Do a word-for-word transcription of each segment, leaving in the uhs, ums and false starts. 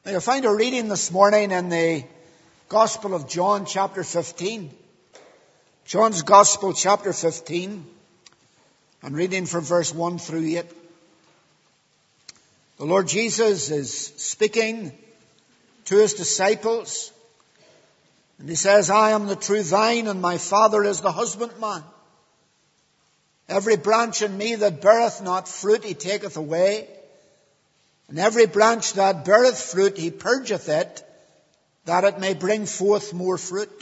You'll find a reading this morning in the Gospel of John, chapter fifteen. John's Gospel, chapter fifteen, and reading from verse one through eight. The Lord Jesus is speaking to his disciples, and he says, I am the true vine, and my Father is the husbandman. Every branch in me that beareth not fruit, he taketh away. And every branch that beareth fruit, he purgeth it, that it may bring forth more fruit.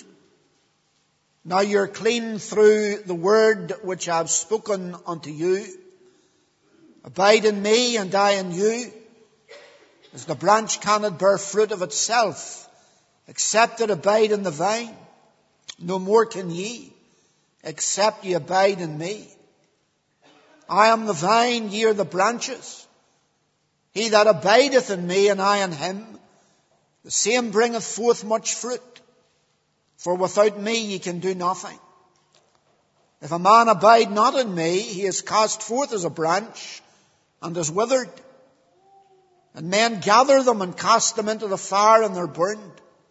Now you're clean through the word which I have spoken unto you. Abide in me, and I in you. As the branch cannot bear fruit of itself, except it abide in the vine, no more can ye, except ye abide in me. I am the vine, ye are the branches. He that abideth in me, and I in him, the same bringeth forth much fruit. For without me ye can do nothing. If a man abide not in me, he is cast forth as a branch, and is withered. And men gather them and cast them into the fire, and they're burned.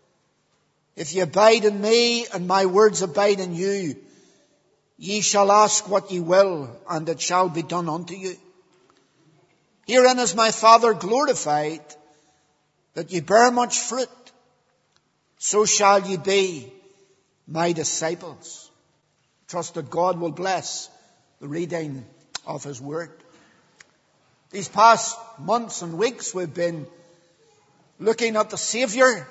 If ye abide in me, and my words abide in you, ye shall ask what ye will, and it shall be done unto you. Herein is my Father glorified, that ye bear much fruit, so shall ye be my disciples. Trust that God will bless the reading of his word. These past months and weeks we've been looking at the Savior.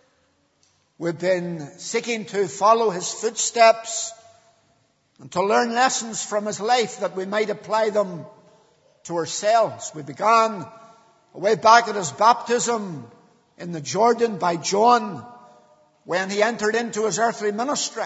We've been seeking to follow his footsteps and to learn lessons from his life that we might apply them to ourselves. We began way back at his baptism in the Jordan by John when he entered into his earthly ministry.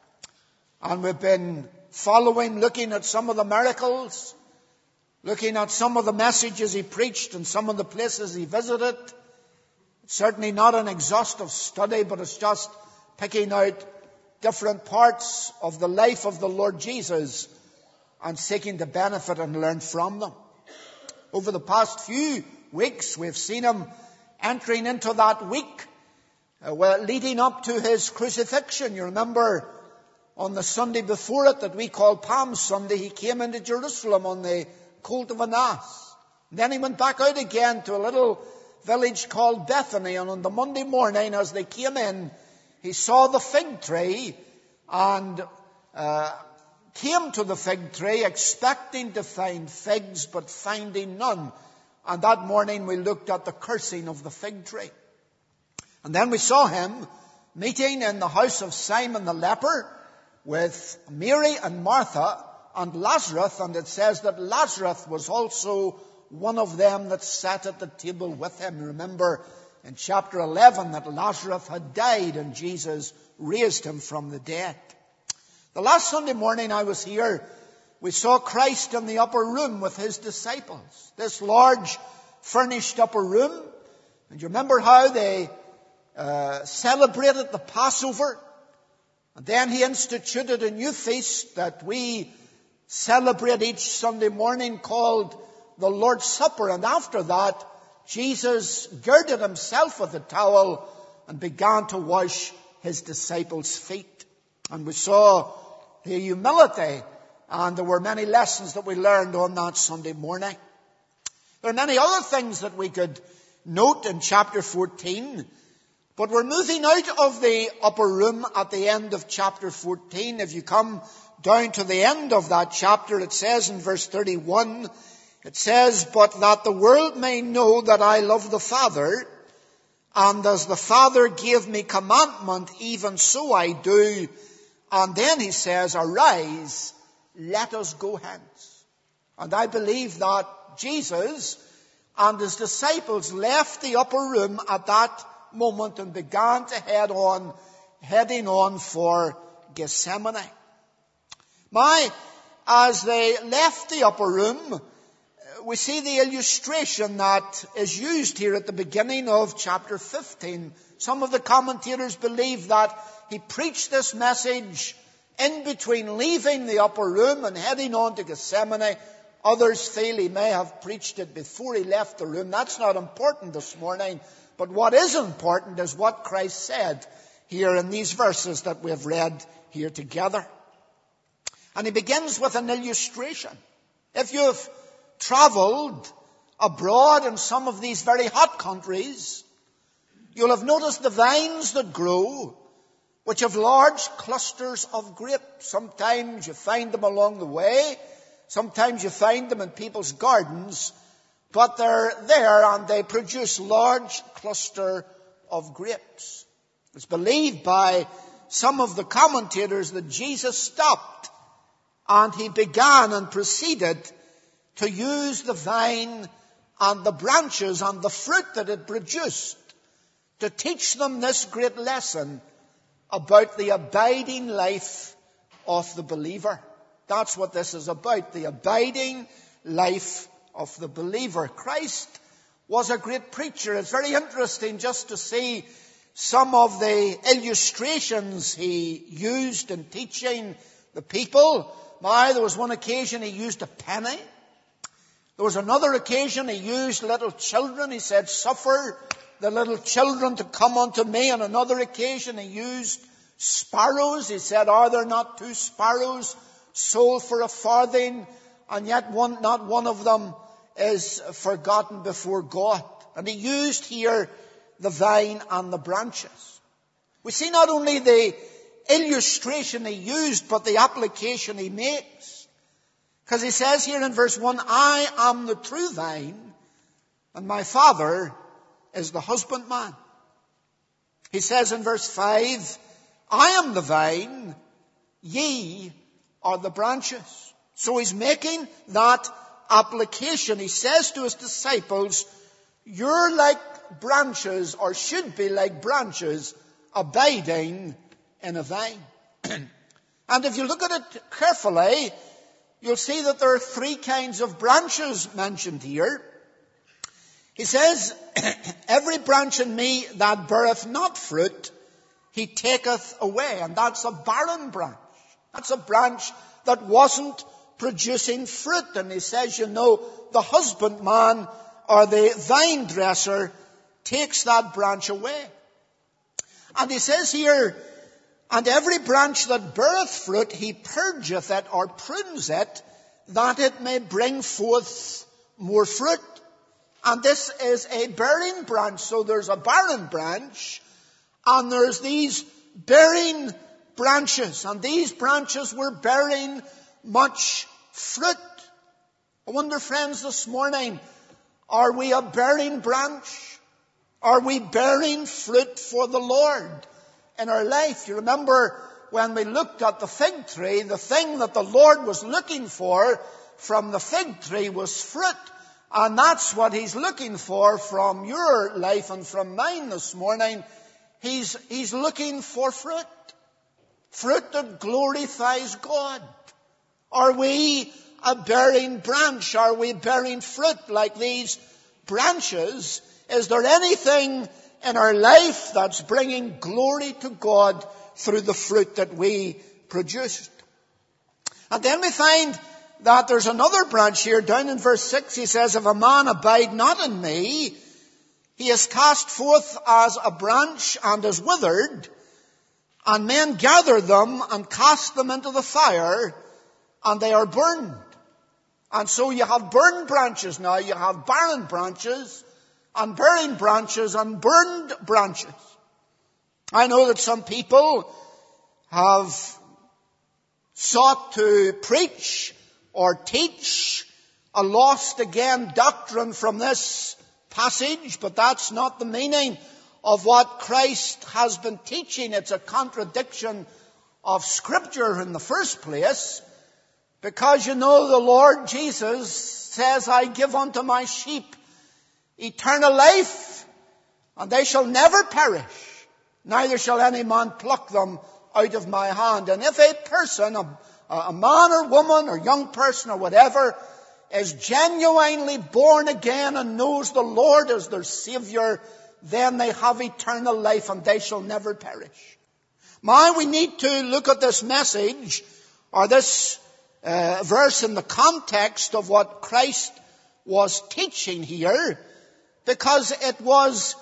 And we've been following, looking at some of the miracles, looking at some of the messages he preached and some of the places he visited. It's certainly not an exhaustive study, but it's just picking out different parts of the life of the Lord Jesus and seeking to benefit and learn from them. Over the past few weeks, we've seen him entering into that week uh, well, leading up to his crucifixion. You remember on the Sunday before it that we call Palm Sunday, he came into Jerusalem on the colt of an ass. And then he went back out again to a little village called Bethany. And on the Monday morning, as they came in, he saw the fig tree and uh, came to the fig tree expecting to find figs, but finding none. And that morning we looked at the cursing of the fig tree. And then we saw him meeting in the house of Simon the leper with Mary and Martha and Lazarus. And it says that Lazarus was also one of them that sat at the table with him. Remember in chapter eleven that Lazarus had died and Jesus raised him from the dead. The last Sunday morning I was here, we saw Christ in the upper room with his disciples. This large furnished upper room. And you remember how they uh, celebrated the Passover? And then he instituted a new feast that we celebrate each Sunday morning called the Lord's Supper. And after that, Jesus girded himself with a towel and began to wash his disciples' feet. And we saw the humility, and there were many lessons that we learned on that Sunday morning. There are many other things that we could note in chapter fourteen, but we're moving out of the upper room at the end of chapter fourteen. If you come down to the end of that chapter, it says in verse thirty-one, it says, but that the world may know that I love the Father, and as the Father gave me commandment, even so I do. And then he says, arise, let us go hence. And I believe that Jesus and his disciples left the upper room at that moment and began to head on, heading on for Gethsemane. My, as they left the upper room, we see the illustration that is used here at the beginning of chapter fifteen. Some of the commentators believe that he preached this message in between leaving the upper room and heading on to Gethsemane. Others feel he may have preached it before he left the room. That's not important this morning. But what is important is what Christ said here in these verses that we have read here together. And he begins with an illustration. If you've traveled abroad in some of these very hot countries, you'll have noticed the vines that grow, which have large clusters of grapes. Sometimes you find them along the way. Sometimes you find them in people's gardens. But they're there and they produce large cluster of grapes. It's believed by some of the commentators that Jesus stopped and he began and proceeded to use the vine and the branches and the fruit that it produced to teach them this great lesson about the abiding life of the believer. That's what this is about, the abiding life of the believer. Christ was a great preacher. It's very interesting just to see some of the illustrations he used in teaching the people. My, there was one occasion he used a penny. There was another occasion he used little children. He said, "Suffer the little children to come unto me." On another occasion he used sparrows. He said, "Are there not two sparrows sold for a farthing? And yet one, not one of them is forgotten before God." And he used here the vine and the branches. We see not only the illustration he used, but the application he makes. Because he says here in verse one, "I am the true vine, and my Father is the husbandman." He says in verse five, "I am the vine, ye are the branches." So he's making that application. He says to his disciples, you're like branches, or should be like branches, abiding in a vine. And if you look at it carefully, you'll see that there are three kinds of branches mentioned here. He says, "Every branch in me that beareth not fruit, he taketh away." And that's a barren branch. That's a branch that wasn't producing fruit. And he says, you know, the husbandman or the vine dresser takes that branch away. And he says here, "And every branch that beareth fruit, he purgeth it," or prunes it, "that it may bring forth more fruit." And this is a bearing branch. So there's a barren branch, and there's these bearing branches. And these branches were bearing much fruit. I wonder, friends, this morning, are we a bearing branch? Are we bearing fruit for the Lord in our life? You remember when we looked at the fig tree, the thing that the Lord was looking for from the fig tree was fruit. And that's what he's looking for from your life and from mine this morning. He's, he's looking for fruit. Fruit that glorifies God. Are we a bearing branch? Are we bearing fruit like these branches? Is there anything in our life that's bringing glory to God through the fruit that we produced? And then we find that there's another branch here. Down in verse six he says, "If a man abide not in me, he is cast forth as a branch and is withered, and men gather them and cast them into the fire, and they are burned." And so you have burned branches now. You have barren branches and bearing branches and burned branches. I know that some people have sought to preach or teach a lost again doctrine from this passage, but that's not the meaning of what Christ has been teaching. It's a contradiction of Scripture in the first place, because you know the Lord Jesus says, "I give unto my sheep eternal life, and they shall never perish, neither shall any man pluck them out of my hand." And if a person, a, a man or woman or young person or whatever, is genuinely born again and knows the Lord as their Savior, then they have eternal life and they shall never perish. My, we need to look at this message or this uh, verse in the context of what Christ was teaching here, because it was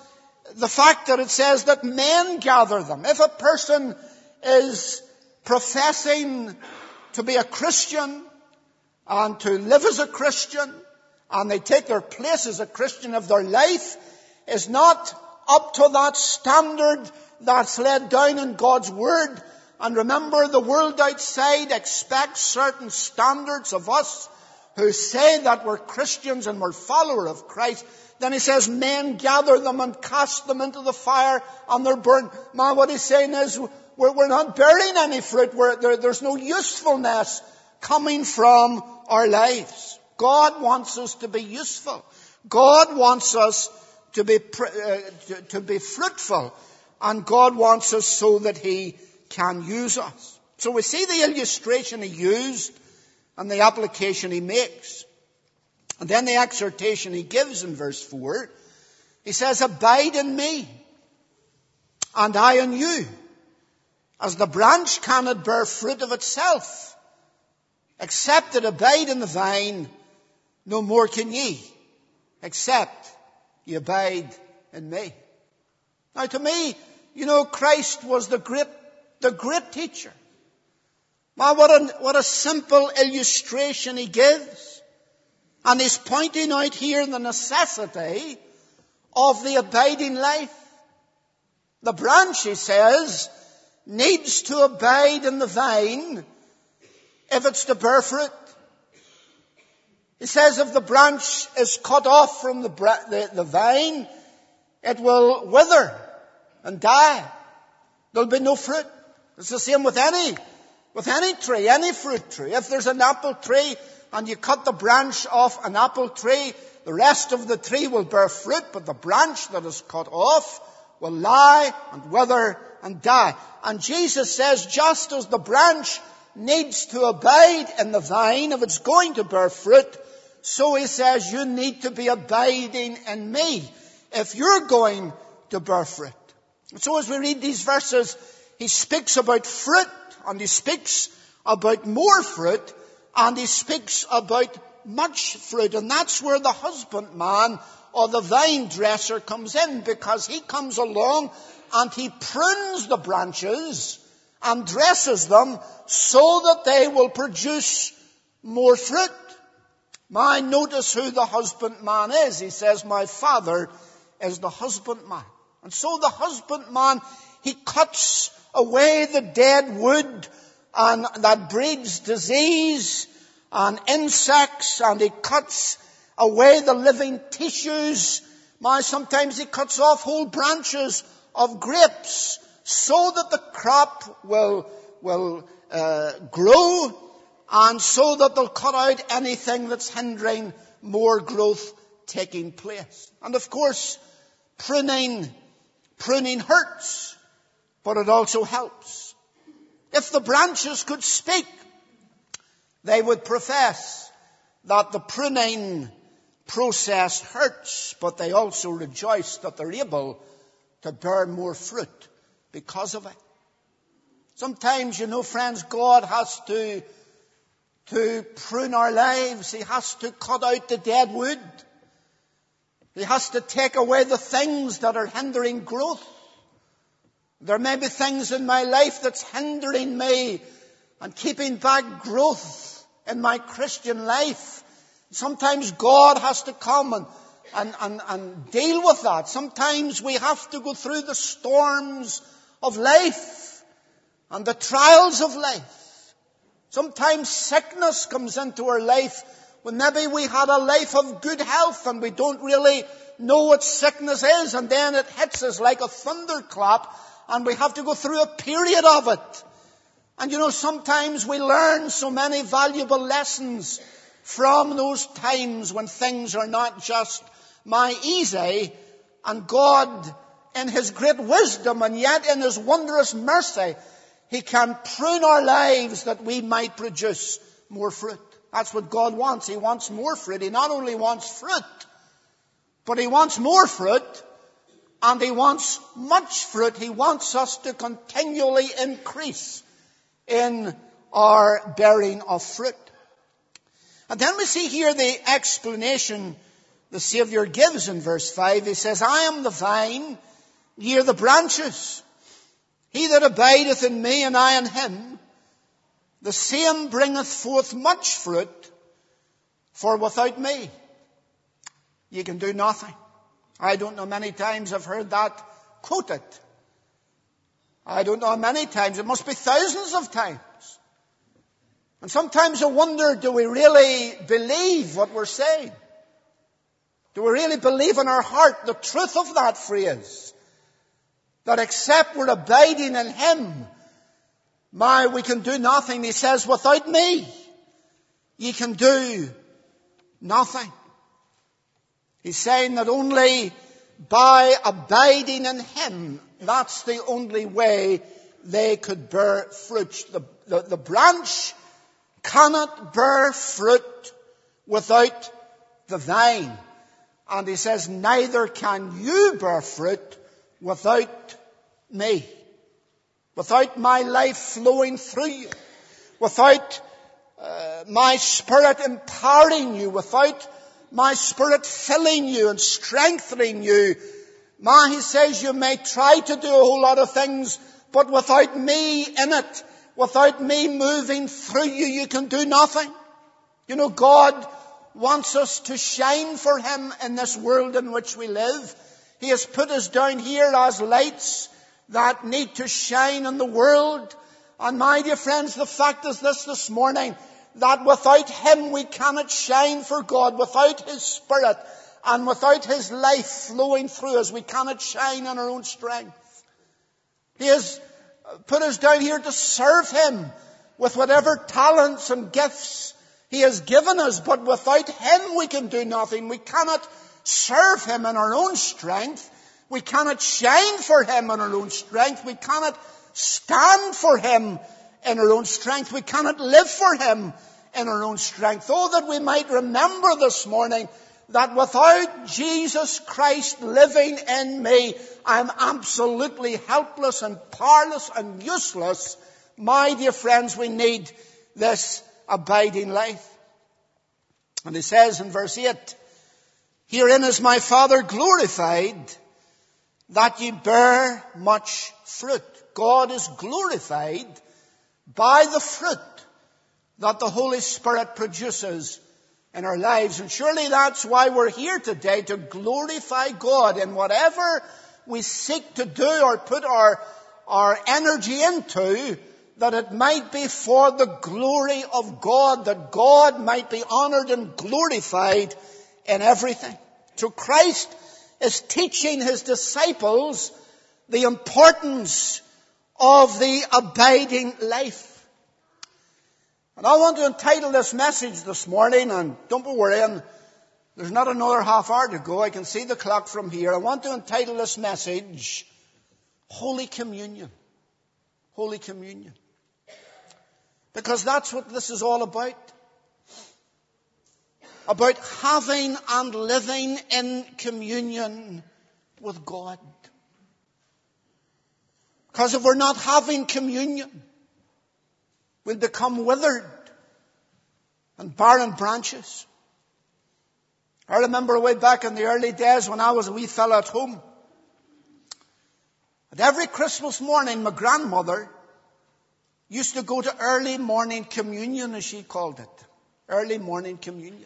the fact that it says that men gather them. If a person is professing to be a Christian and to live as a Christian, and they take their place as a Christian, if their life is not up to that standard that's laid down in God's Word, and remember, the world outside expects certain standards of us who say that we're Christians and we're followers of Christ, then he says men gather them and cast them into the fire and they're burned. Man, what he's saying is we're, we're not bearing any fruit. We're, there, there's no usefulness coming from our lives. God wants us to be useful. God wants us to be, uh, to, to be fruitful. And God wants us so that He can use us. So we see the illustration He used and the application He makes. And then the exhortation He gives in verse four. He says, abide in me, and I in you. As the branch cannot bear fruit of itself, except it abide in the vine, no more can ye, except ye abide in me. Now to me, you know, Christ was the great, the great teacher. Now what a, what a simple illustration He gives. And He's pointing out here the necessity of the abiding life. The branch, He says, needs to abide in the vine if it's to bear fruit. He says if the branch is cut off from the, the, the vine, it will wither and die. There'll be no fruit. It's the same with any, with any tree, any fruit tree. If there's an apple tree and you cut the branch off an apple tree, the rest of the tree will bear fruit, but the branch that is cut off will lie and wither and die. And Jesus says, just as the branch needs to abide in the vine if it's going to bear fruit, so He says you need to be abiding in me if you're going to bear fruit. And so as we read these verses, He speaks about fruit, and He speaks about more fruit, and He speaks about much fruit. And that's where the husbandman or the vine dresser comes in, because he comes along and he prunes the branches and dresses them so that they will produce more fruit. Now notice who the husbandman is. He says, my Father is the husbandman. And so the husbandman, he cuts away the dead wood and that breeds disease and insects, and he cuts away the living tissues. Now, sometimes he cuts off whole branches of grapes so that the crop will, will uh, grow, and so that they'll cut out anything that's hindering more growth taking place. And of course, pruning, pruning hurts, but it also helps. If the branches could speak, they would profess that the pruning process hurts, but they also rejoice that they're able to bear more fruit because of it. Sometimes, you know, friends, God has to, to prune our lives. He has to cut out the dead wood. He has to take away the things that are hindering growth. There may be things in my life that's hindering me and keeping back growth in my Christian life. Sometimes God has to come and, and, and, and deal with that. Sometimes we have to go through the storms of life and the trials of life. Sometimes sickness comes into our life when maybe we had a life of good health and we don't really know what sickness is, and then it hits us like a thunderclap and we have to go through a period of it. And you know, sometimes we learn so many valuable lessons from those times when things are not just my easy, and God, in His great wisdom and yet in His wondrous mercy, He can prune our lives that we might produce more fruit. That's what God wants. He wants more fruit. He not only wants fruit, but He wants more fruit, and He wants much fruit. He wants us to continually increase in our bearing of fruit. And then we see here the explanation the Savior gives in verse five. He says, I am the vine, Ye are the branches. He that abideth in me and I in him, the same bringeth forth much fruit, for without me ye can do nothing. I don't know many times I've heard that quoted. I don't know how many times. It must be thousands of times. And sometimes I wonder, do we really believe what we're saying? Do we really believe in our heart the truth of that phrase? That except we're abiding in him, my, we can do nothing. He says, without me, ye can do nothing. He's saying that only by abiding in him, that's the only way they could bear fruit. The, the, the branch cannot bear fruit without the vine. And he says, neither can you bear fruit without me. Without my life flowing through you. Without uh, my Spirit empowering you. Without my Spirit filling you and strengthening you. Ma, he says, you may try to do a whole lot of things, but without me in it, without me moving through you, you can do nothing. You know, God wants us to shine for him in this world in which we live. He has put us down here as lights that need to shine in the world. And my dear friends, the fact is this this morning, that without him we cannot shine for God. Without his Spirit and without his life flowing through us, we cannot shine in our own strength. He has put us down here to serve him with whatever talents and gifts he has given us. But without him we can do nothing. We cannot serve him in our own strength. We cannot shine for him in our own strength. We cannot stand for him in our own strength. We cannot live for him in our own strength. Oh, that we might remember this morning that without Jesus Christ living in me, I'm absolutely helpless and powerless and useless. My dear friends, we need this abiding life. And he says in verse eight, herein is my Father glorified, that ye bear much fruit. God is glorified by the fruit that the Holy Spirit produces in our lives. And surely that's why we're here today, to glorify God in whatever we seek to do or put our, our energy into, that it might be for the glory of God, that God might be honored and glorified in everything. So Christ is teaching his disciples the importance of the abiding life. And I want to entitle this message this morning, and don't be worrying, there's not another half hour to go. I can see the clock from here. I want to entitle this message, Holy Communion. Holy Communion. Because that's what this is all about. About having and living in communion with God. Because if we're not having communion, we'll become withered and barren branches. I remember way back in the early days when I was a wee fella at home. And every Christmas morning, my grandmother used to go to early morning communion, as she called it. Early morning communion.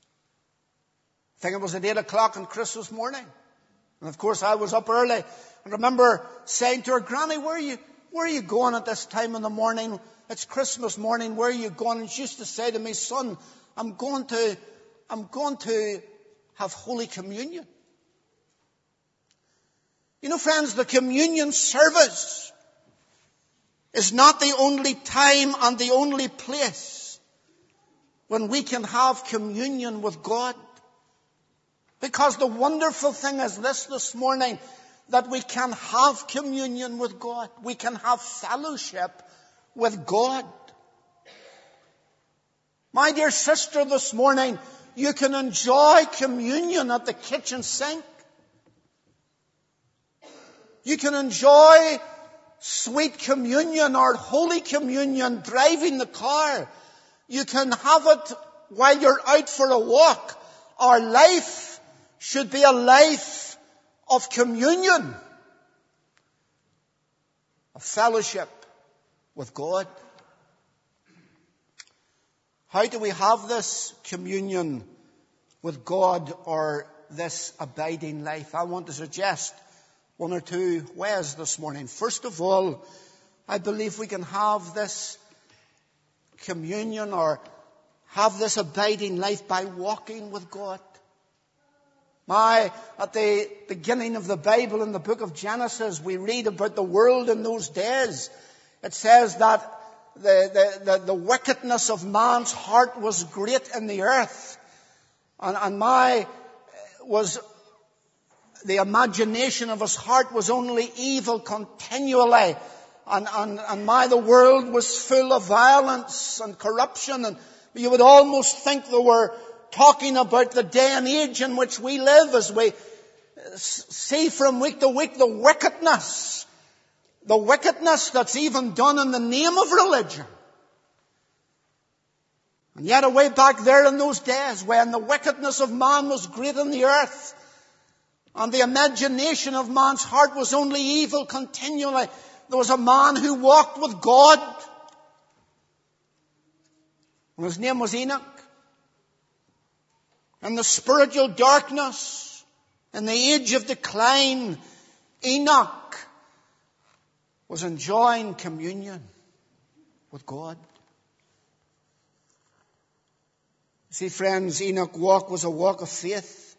I think it was at eight o'clock on Christmas morning. And of course I was up early. I remember saying to her, Granny, where are you, where are you going at this time in the morning? It's Christmas morning, where are you going? And she used to say to me, son, I'm going to, I'm going to have Holy Communion. You know, friends, the communion service is not the only time and the only place when we can have communion with God. Because the wonderful thing is this this morning, that we can have communion with God. We can have fellowship with God. My dear sister, this morning, you can enjoy communion at the kitchen sink. You can enjoy sweet communion or Holy Communion driving the car. You can have it while you're out for a walk. Our life should be a life of communion. of fellowship with God. How do we have this communion with God, or this abiding life? I want to suggest one or two ways this morning. First of all, I believe we can have this communion or have this abiding life by walking with God. My, at the beginning of the Bible, in the book of Genesis, we read about the world in those days. It says that the, the, the, the wickedness of man's heart was great in the earth. And, and my was the imagination of his heart was only evil continually. And, and, and my, the world was full of violence and corruption. And you would almost think they were talking about the day and age in which we live, as we see from week to week the wickedness. The wickedness that's even done in the name of religion. And yet away back there in those days, when the wickedness of man was great in the earth, and the imagination of man's heart was only evil continually, there was a man who walked with God. And his name was Enoch. In the spiritual darkness, in the age of decline, Enoch was enjoying communion with God. See, friends, Enoch's walk was a walk of faith.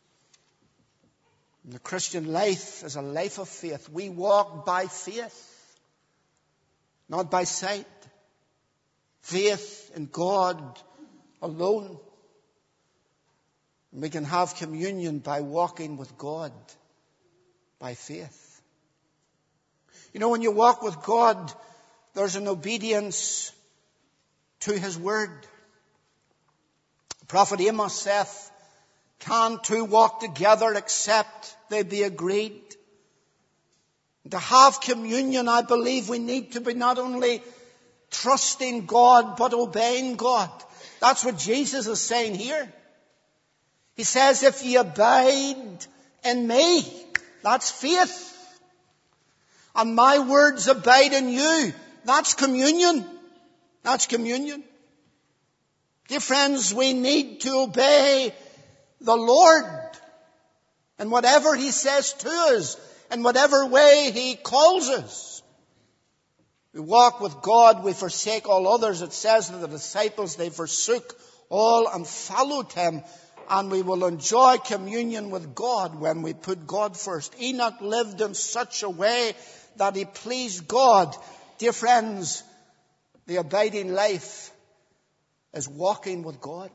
And the Christian life is a life of faith. We walk by faith, not by sight. Faith in God alone. And we can have communion by walking with God by faith. You know, when you walk with God, there's an obedience to His Word. The prophet Amos saith, "Can two walk together except they be agreed?" And to have communion, I believe we need to be not only trusting God, but obeying God. That's what Jesus is saying here. He says, if ye abide in me, that's faith. And my words abide in you. That's communion. That's communion. Dear friends, we need to obey the Lord in whatever He says to us, in whatever way He calls us. We walk with God, we forsake all others. It says that the disciples, they forsook all and followed Him. And we will enjoy communion with God when we put God first. Enoch lived in such a way that he pleased God. Dear friends, the abiding life is walking with God.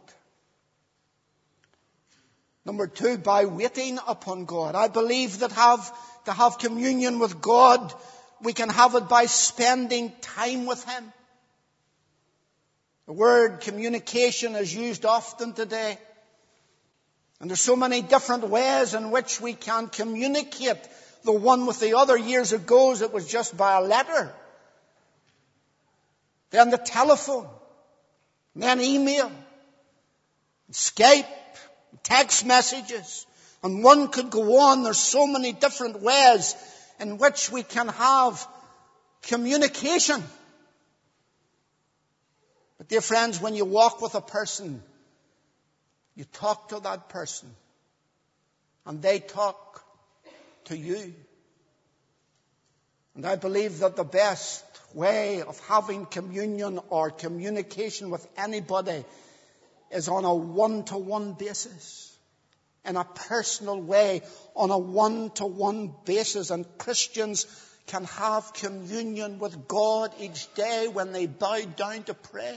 Number two, by waiting upon God. I believe that have to have communion with God, we can have it by spending time with Him. The word communication is used often today. And there's so many different ways in which we can communicate the one with the other. Years ago, it was just by a letter. Then the telephone. Then email. Skype. Text messages. And one could go on. There's so many different ways in which we can have communication. But dear friends, when you walk with a person, you talk to that person, and they talk to you. And I believe that the best way of having communion or communication with anybody is on a one-to-one basis, in a personal way, on a one-to-one basis. And Christians can have communion with God each day when they bow down to pray.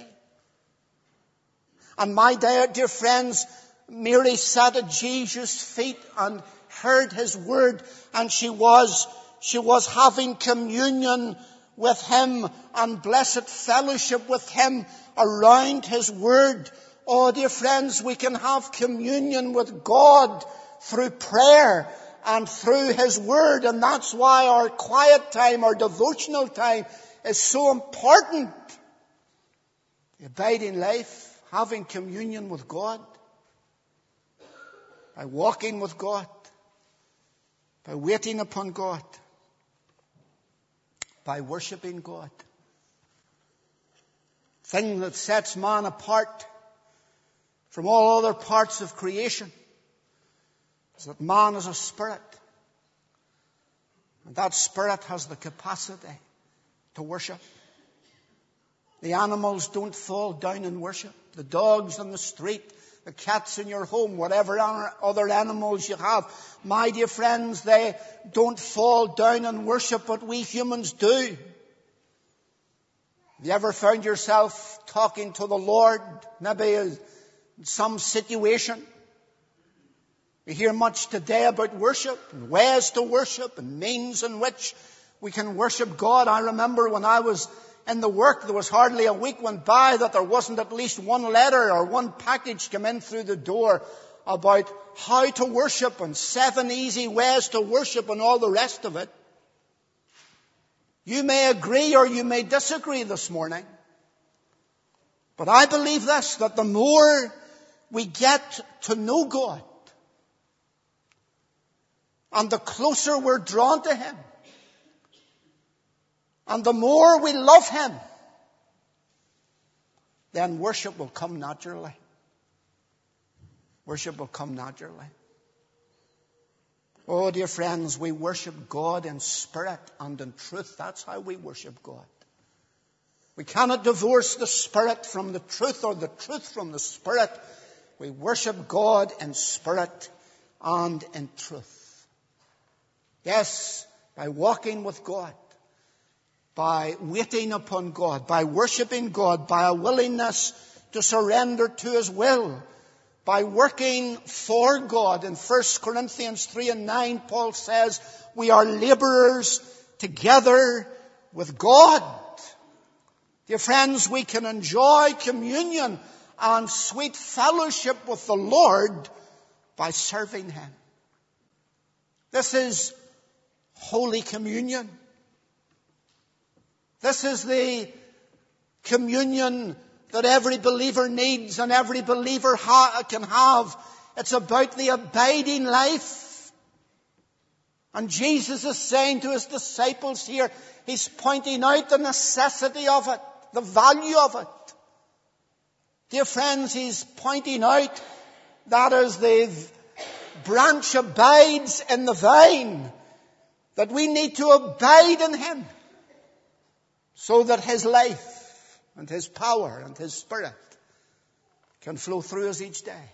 And my dear, dear friends, Mary sat at Jesus' feet and heard His word, and she was, she was having communion with Him and blessed fellowship with Him around His word. Oh, dear friends, we can have communion with God through prayer and through His word, and that's why our quiet time, our devotional time is so important. The abiding life, having communion with God, by walking with God, by waiting upon God. by worshiping God. The thing that sets man apart from all other parts of creation is that man is a spirit. And that spirit has the capacity to worship. The animals don't fall down and worship. The dogs on the street, the cats in your home, whatever other animals you have, my dear friends, they don't fall down and worship, but we humans do. Have you ever found yourself talking to the Lord, maybe in some situation? We hear much today about worship, and ways to worship, and means in which we can worship God. I remember when I was in the work, there was hardly a week went by that there wasn't at least one letter or one package come in through the door about how to worship and seven easy ways to worship and all the rest of it. You may agree or you may disagree this morning. But I believe this, that the more we get to know God and the closer we're drawn to Him and the more we love Him, then worship will come naturally. Worship will come naturally. Oh, dear friends, we worship God in spirit and in truth. That's how we worship God. We cannot divorce the spirit from the truth or the truth from the spirit. We worship God in spirit and in truth. Yes, by walking with God, by waiting upon God, by worshiping God, by a willingness to surrender to His will, by working for God. In First Corinthians three and nine, Paul says, we are laborers together with God. Dear friends, we can enjoy communion and sweet fellowship with the Lord by serving Him. This is Holy Communion. This is the communion that every believer needs and every believer ha- can have. It's about the abiding life. And Jesus is saying to His disciples here, He's pointing out the necessity of it, the value of it. Dear friends, He's pointing out that as the branch abides in the vine, that we need to abide in Him so that His life and His power and His Spirit can flow through us each day.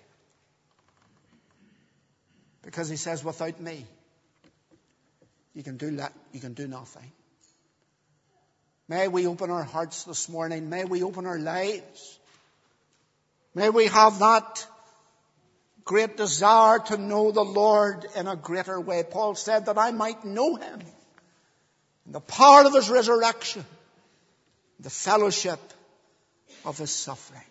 Because He says, without me, you can do that, you can do nothing. May we open our hearts this morning. May we open our lives. May we have that great desire to know the Lord in a greater way. Paul said that I might know Him in the power of His resurrection, the fellowship of His suffering.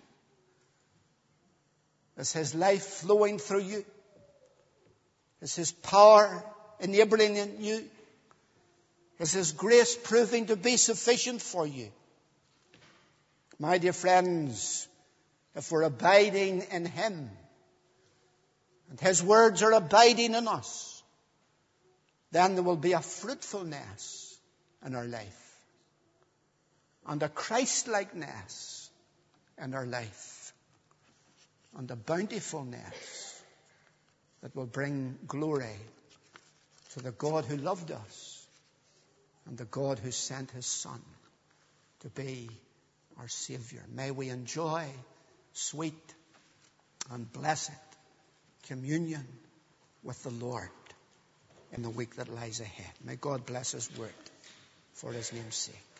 Is His life flowing through you? Is His power enabling in you? Is His grace proving to be sufficient for you? My dear friends, if we're abiding in Him and His words are abiding in us, then there will be a fruitfulness in our life and a Christ-likeness in our life and a bountifulness that will bring glory to the God who loved us and the God who sent His Son to be our Savior. May we enjoy sweet and blessed communion with the Lord in the week that lies ahead. May God bless His word for His name's sake.